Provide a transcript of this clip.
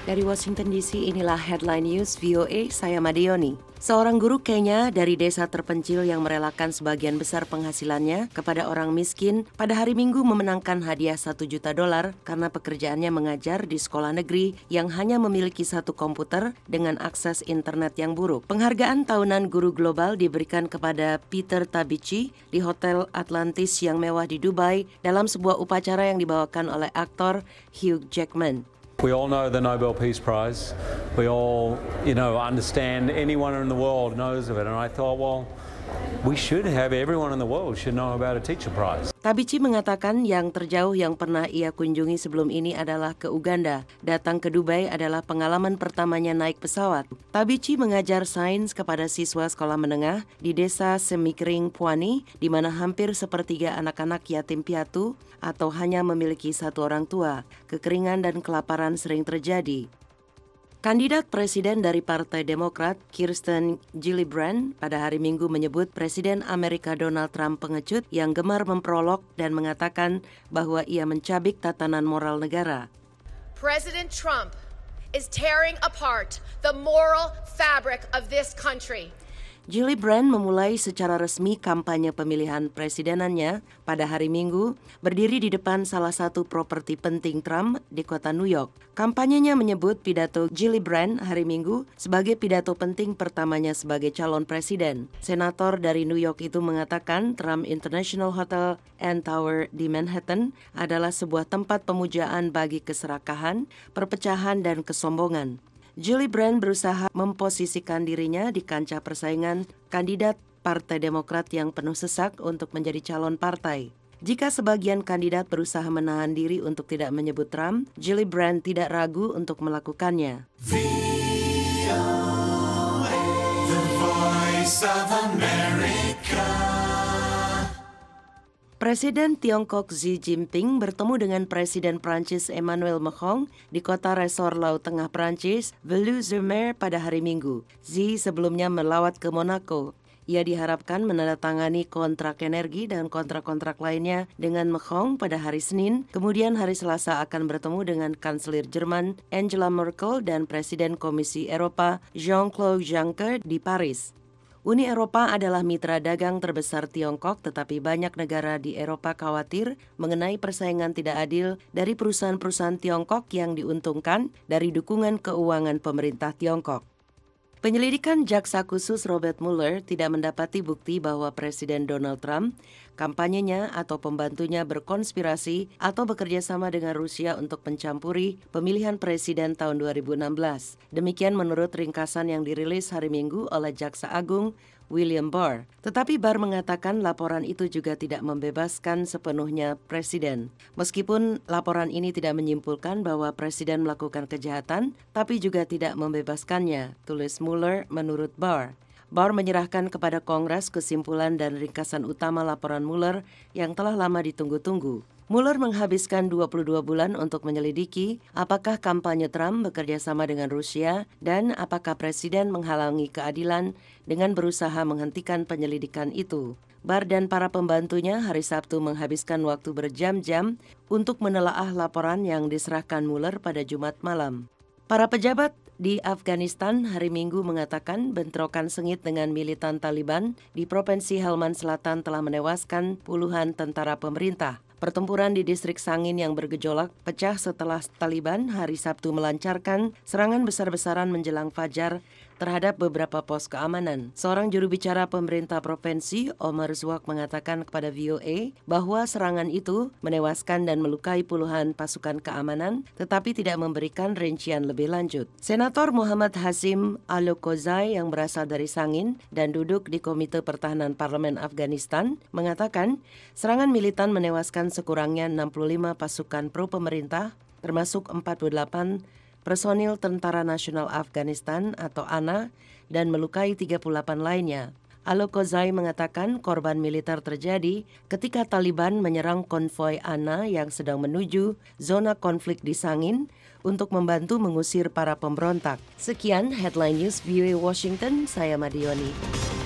Dari Washington DC, inilah Headline News VOA, saya Madioni. Seorang guru Kenya dari desa terpencil yang merelakan sebagian besar penghasilannya kepada orang miskin pada hari Minggu memenangkan hadiah $1 juta karena pekerjaannya mengajar di sekolah negeri yang hanya memiliki satu komputer dengan akses internet yang buruk. Penghargaan tahunan guru global diberikan kepada Peter Tabichi di Hotel Atlantis yang mewah di Dubai dalam sebuah upacara yang dibawakan oleh aktor Hugh Jackman. We all know the Nobel Peace Prize. We all, understand anyone in the world knows of it. And I thought, well, we should have everyone in the world should know about a teacher prize. Tabichi mengatakan yang terjauh yang pernah ia kunjungi sebelum ini adalah ke Uganda. Datang ke Dubai adalah pengalaman pertamanya naik pesawat. Tabichi mengajar sains kepada siswa sekolah menengah di desa Semikering Pwani, di mana hampir sepertiga anak-anak yatim piatu atau hanya memiliki satu orang tua. Kekeringan dan kelaparan sering terjadi. Kandidat presiden dari Partai Demokrat, Kirsten Gillibrand, pada hari Minggu menyebut Presiden Amerika Donald Trump pengecut yang gemar memprolog dan mengatakan bahwa ia mencabik tatanan moral negara. President Trump is tearing apart the moral fabric of this country. Gillibrand memulai secara resmi kampanye pemilihan presidenannya pada hari Minggu, berdiri di depan salah satu properti penting Trump di kota New York. Kampanyenya menyebut pidato Gillibrand hari Minggu sebagai pidato penting pertamanya sebagai calon presiden. Senator dari New York itu mengatakan Trump International Hotel and Tower di Manhattan adalah sebuah tempat pemujaan bagi keserakahan, perpecahan, dan kesombongan. Gillibrand berusaha memposisikan dirinya di kancah persaingan kandidat Partai Demokrat yang penuh sesak untuk menjadi calon partai. Jika sebagian kandidat berusaha menahan diri untuk tidak menyebut Trump, Gillibrand tidak ragu untuk melakukannya. The Voice of America. Presiden Tiongkok Xi Jinping bertemu dengan Presiden Prancis Emmanuel Macron di kota resor Laut Tengah Prancis, Veluz-sur-Mer pada hari Minggu. Xi sebelumnya melawat ke Monaco. Ia diharapkan menandatangani kontrak energi dan kontrak-kontrak lainnya dengan Macron pada hari Senin. Kemudian hari Selasa akan bertemu dengan Kanselir Jerman Angela Merkel dan Presiden Komisi Eropa Jean-Claude Juncker di Paris. Uni Eropa adalah mitra dagang terbesar Tiongkok, tetapi banyak negara di Eropa khawatir mengenai persaingan tidak adil dari perusahaan-perusahaan Tiongkok yang diuntungkan dari dukungan keuangan pemerintah Tiongkok. Penyelidikan Jaksa Khusus Robert Mueller tidak mendapati bukti bahwa Presiden Donald Trump, kampanyenya atau pembantunya berkonspirasi atau bekerja sama dengan Rusia untuk mencampuri pemilihan presiden tahun 2016. Demikian menurut ringkasan yang dirilis hari Minggu oleh Jaksa Agung William Barr. Tetapi Barr mengatakan laporan itu juga tidak membebaskan sepenuhnya Presiden. Meskipun laporan ini tidak menyimpulkan bahwa Presiden melakukan kejahatan, tapi juga tidak membebaskannya, tulis Mueller menurut Barr. Barr menyerahkan kepada Kongres kesimpulan dan ringkasan utama laporan Mueller yang telah lama ditunggu-tunggu. Mueller menghabiskan 22 bulan untuk menyelidiki apakah kampanye Trump bekerja sama dengan Rusia dan apakah Presiden menghalangi keadilan dengan berusaha menghentikan penyelidikan itu. Barr dan para pembantunya hari Sabtu menghabiskan waktu berjam-jam untuk menelaah laporan yang diserahkan Mueller pada Jumat malam. Para pejabat di Afghanistan hari Minggu mengatakan bentrokan sengit dengan militan Taliban di Provinsi Helmand Selatan telah menewaskan puluhan tentara pemerintah. Pertempuran di distrik Sangin yang bergejolak pecah setelah Taliban hari Sabtu melancarkan serangan besar-besaran menjelang fajar terhadap beberapa pos keamanan. Seorang juru bicara pemerintah provinsi, Omar Zwak, mengatakan kepada VOA bahwa serangan itu menewaskan dan melukai puluhan pasukan keamanan, tetapi tidak memberikan rincian lebih lanjut. Senator Muhammad Hashim Alokozai yang berasal dari Sangin dan duduk di Komite Pertahanan Parlemen Afghanistan mengatakan serangan militan menewaskan sekurangnya 65 pasukan pro-pemerintah, termasuk 48 personil Tentara Nasional Afghanistan atau ANA dan melukai 38 lainnya. Alokozai mengatakan korban militer terjadi ketika Taliban menyerang konvoi ANA yang sedang menuju zona konflik di Sangin untuk membantu mengusir para pemberontak. Sekian Headline News VOA Washington, saya Madioni.